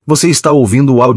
Você está ouvindo o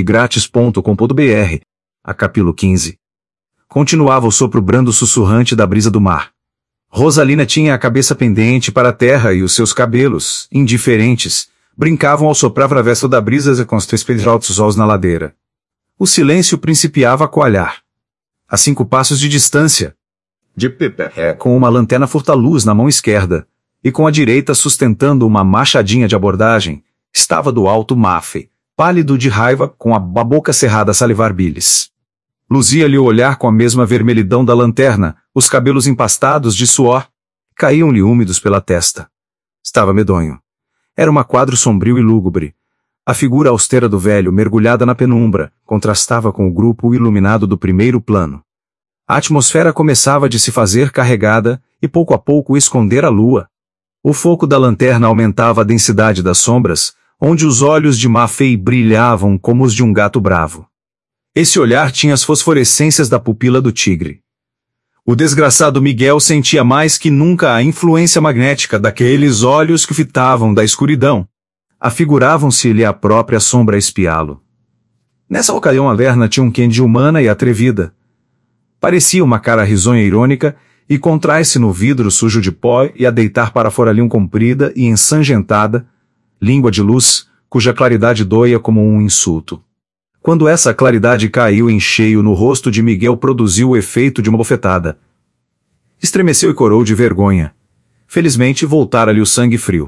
audiobookgratis.com.br. A capítulo 15. Continuava o sopro brando sussurrante da brisa do mar. Rosalina tinha a cabeça pendente para a terra e os seus cabelos, indiferentes, brincavam ao soprar travesso da brisa com os três altos olhos na ladeira. O silêncio principiava a coalhar. A 5 passos de distância, de pé, com uma lanterna furta-luz na mão esquerda, e com a direita sustentando uma machadinha de abordagem, estava do alto Maffei, pálido de raiva, com a boca cerrada a salivar bilis. Luzia-lhe o olhar com a mesma vermelhidão da lanterna, os cabelos empastados de suor, caíam-lhe úmidos pela testa. Estava medonho. Era um quadro sombrio e lúgubre. A figura austera do velho, mergulhada na penumbra, contrastava com o grupo iluminado do primeiro plano. A atmosfera começava de se fazer carregada, e pouco a pouco esconder a lua. O foco da lanterna aumentava a densidade das sombras, onde os olhos de Maffei brilhavam como os de um gato bravo. Esse olhar tinha as fosforescências da pupila do tigre. O desgraçado Miguel sentia mais que nunca a influência magnética daqueles olhos que o fitavam da escuridão. Afiguravam-se-lhe a própria sombra a espiá-lo. Nessa ocasião a Verna tinha um quê de humana e atrevida. Parecia uma cara risonha e irônica, e contrai-se no vidro sujo de pó e a deitar para fora linha comprida e ensangentada, língua de luz, cuja claridade doía como um insulto. Quando essa claridade caiu em cheio no rosto de Miguel, produziu o efeito de uma bofetada. Estremeceu e corou de vergonha. Felizmente voltara-lhe o sangue frio.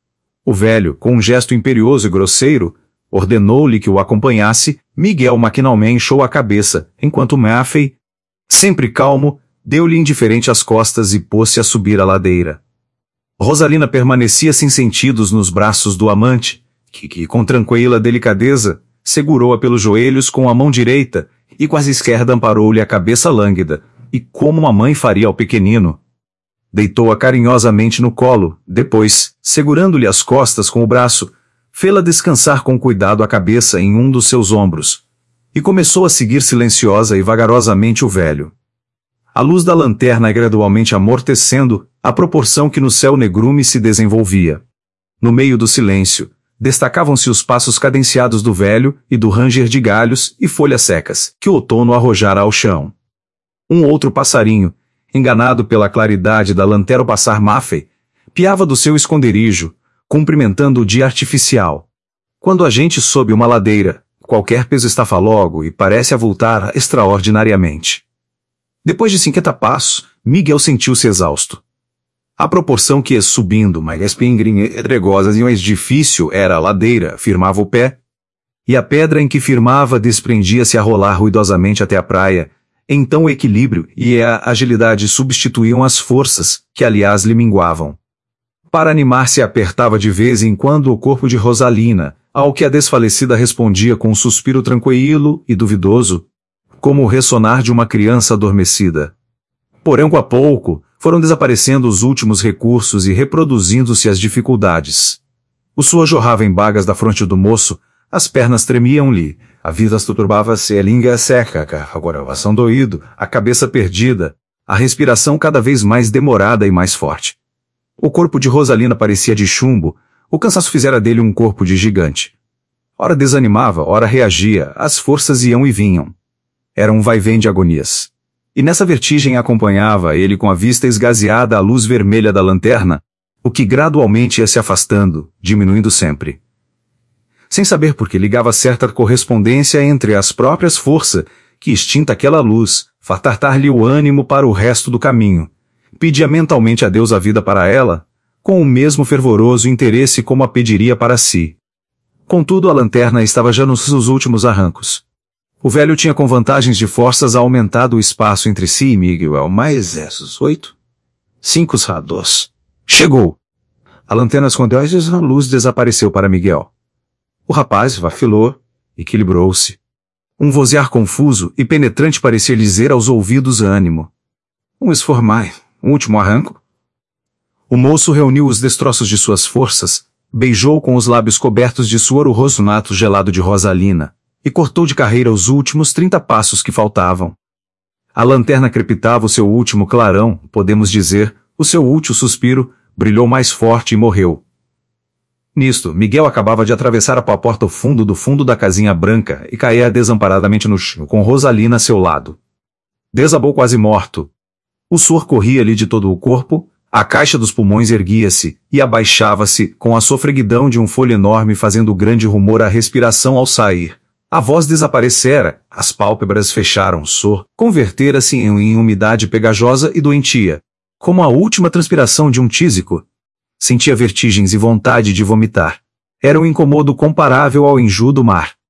O velho, com um gesto imperioso e grosseiro, ordenou-lhe que o acompanhasse. Miguel maquinalmente enxou a cabeça, enquanto Maffei, sempre calmo, deu-lhe indiferente as costas e pôs-se a subir a ladeira. Rosalina permanecia sem sentidos nos braços do amante, que com tranquila delicadeza, segurou-a pelos joelhos com a mão direita, e com a esquerda amparou-lhe a cabeça lânguida, e como uma mãe faria ao pequenino. Deitou-a carinhosamente no colo, depois, segurando-lhe as costas com o braço, fê-la descansar com cuidado a cabeça em um dos seus ombros, e começou a seguir silenciosa e vagarosamente o velho. A luz da lanterna ia gradualmente amortecendo, à proporção que no céu negrume se desenvolvia. No meio do silêncio, destacavam-se os passos cadenciados do velho e do ranger de galhos e folhas secas, que o outono arrojara ao chão. Um outro passarinho, enganado pela claridade da lanterna ao passar Maffei, piava do seu esconderijo, cumprimentando o dia artificial. Quando a gente sobe uma ladeira, qualquer peso estafa logo e parece avultar extraordinariamente. Depois de 50 passos, Miguel sentiu-se exausto. À proporção que, subindo mais pedregosas e mais difícil era a ladeira, firmava o pé, e a pedra em que firmava desprendia-se a rolar ruidosamente até a praia, então o equilíbrio e a agilidade substituíam as forças, que aliás lhe minguavam. Para animar-se apertava de vez em quando o corpo de Rosalina, ao que a desfalecida respondia com um suspiro tranquilo e duvidoso, como o ressonar de uma criança adormecida. Porém, pouco a pouco, foram desaparecendo os últimos recursos e reproduzindo-se as dificuldades. O suor jorrava em bagas da fronte do moço, as pernas tremiam-lhe, a vida turbava-se, a língua seca, a coração doído, a cabeça perdida, a respiração cada vez mais demorada e mais forte. O corpo de Rosalina parecia de chumbo, o cansaço fizera dele um corpo de gigante. Ora desanimava, ora reagia, as forças iam e vinham. Era um vai-vem de agonias. E nessa vertigem acompanhava ele com a vista esgazeada à luz vermelha da lanterna, o que gradualmente ia se afastando, diminuindo sempre. Sem saber por que ligava certa correspondência entre as próprias forças, que extinta aquela luz, fartar-lhe o ânimo para o resto do caminho. Pedia mentalmente a Deus a vida para ela, com o mesmo fervoroso interesse como a pediria para si. Contudo, a lanterna estava já nos seus últimos arrancos. O velho tinha com vantagens de forças aumentado o espaço entre si e Miguel, mais esses 8? 5 rados. Chegou! A lanterna escondeu e a luz desapareceu para Miguel. O rapaz vacilou, equilibrou-se. Um vozear confuso e penetrante parecia lhe dizer aos ouvidos ânimo. Esformai, um último arranco? O moço reuniu os destroços de suas forças, beijou com os lábios cobertos de suor o rosto nato gelado de Rosalina, e cortou de carreira os últimos 30 passos que faltavam. A lanterna crepitava o seu último clarão, podemos dizer, o seu último suspiro, brilhou mais forte e morreu. Nisto, Miguel acabava de atravessar a porta ao fundo do fundo da casinha branca e caía desamparadamente no chão, com Rosalina a seu lado. Desabou quase morto. O suor corria-lhe de todo o corpo, a caixa dos pulmões erguia-se e abaixava-se com a sofreguidão de um folho enorme fazendo grande rumor à respiração ao sair. A voz desaparecera, as pálpebras fecharam, convertera-se em umidade pegajosa e doentia, como a última transpiração de um tísico. Sentia vertigens e vontade de vomitar. Era um incomodo comparável ao enjoo do mar.